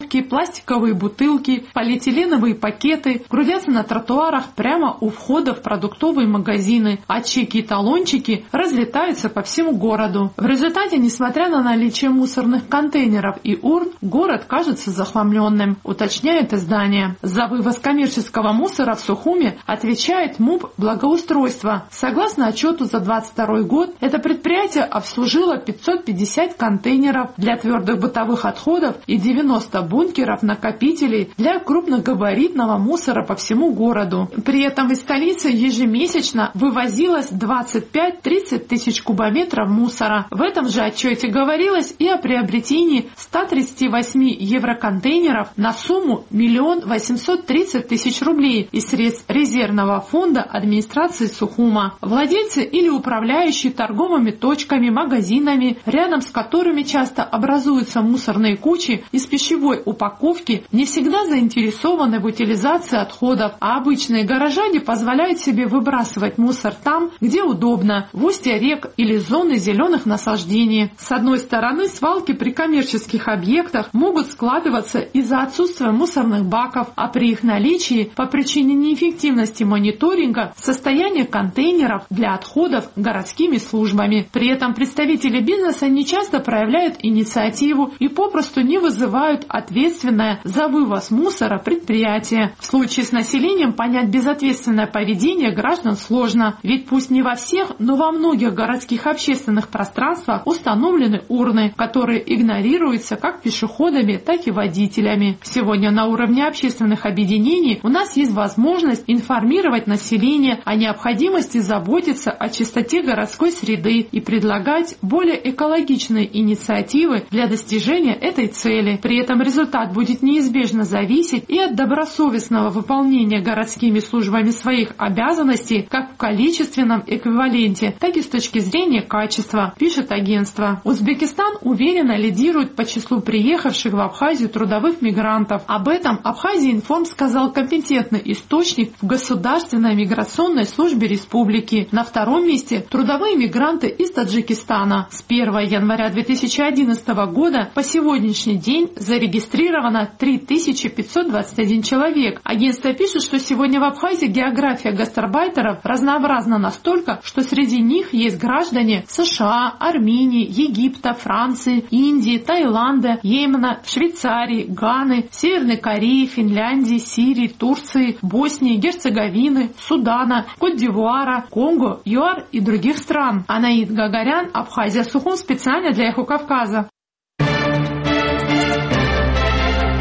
трубки, пластиковые бутылки, полиэтиленовые пакеты грудятся на тротуарах прямо у входа в продуктовые магазины, а чеки и талончики разлетаются по всему городу. В результате, несмотря на наличие мусорных контейнеров и урн, город кажется захламленным, уточняет издание. За вывоз коммерческого мусора в Сухуми отвечает МУП «Благоустройство». Согласно отчету за 2022 год, это предприятие обслужило 550 контейнеров для твердых бытовых отходов и 90 бункеров-накопителей для крупногабаритного мусора по всему городу. При этом из столицы ежемесячно вывозилось 25-30 тысяч кубометров мусора. В этом же отчете говорилось и о приобретении 138 евроконтейнеров на сумму 1 830 000 рублей из средств резервного фонда администрации Сухума. Владельцы или управляющие торговыми точками, магазинами, рядом с которыми часто образуются мусорные кучи из пищевой упаковки, не всегда заинтересованы в утилизации отходов, а обычные горожане позволяют себе выбрасывать мусор там, где удобно, в устье рек или зоны зеленых насаждений. С одной стороны, свалки при коммерческих объектах могут складываться из-за отсутствия мусорных баков, а при их наличии по причине неэффективности мониторинга состояния контейнеров для отходов городскими службами. При этом представители бизнеса не часто проявляют инициативу и попросту не вызывают ответственное за вывоз мусора предприятие. В случае с населением понять безответственное поведение граждан сложно, ведь пусть не во всех, но во многих городских общественных пространствах установлены урны, которые игнорируются как пешеходами, так и водителями. Сегодня на уровне общественных объединений у нас есть возможность информировать население о необходимости заботиться о чистоте городской среды и предлагать более экологичные инициативы для достижения этой цели. При этом результат будет неизбежно зависеть и от добросовестного выполнения городскими службами своих обязанностей как в количественном эквиваленте, так и с точки зрения качества, пишет агентство. Узбекистан уверенно лидирует по числу приехавших в Абхазию трудовых мигрантов. Об этом Абхазия-Информ сказал компетентный источник в Государственной миграционной службе республики. На втором месте трудовые мигранты из Таджикистана. С 1 января 2011 года по сегодняшний день зарегистрировано 3521 человек. Агентство пишет, что сегодня в Абхазии география гастарбайтеров разнообразна настолько, что среди них есть граждане США, Армении, Египта, Франции, Индии, Таиланда, Йемена, Швейцарии, Ганы, Северной Кореи, Финляндии, Сирии, Турции, Боснии, Герцеговины, Судана, Кот-д'Ивуара, Конго, ЮАР и других стран. Анаид Гагарян, Абхазия, Сухум, специально для Эхо Кавказа.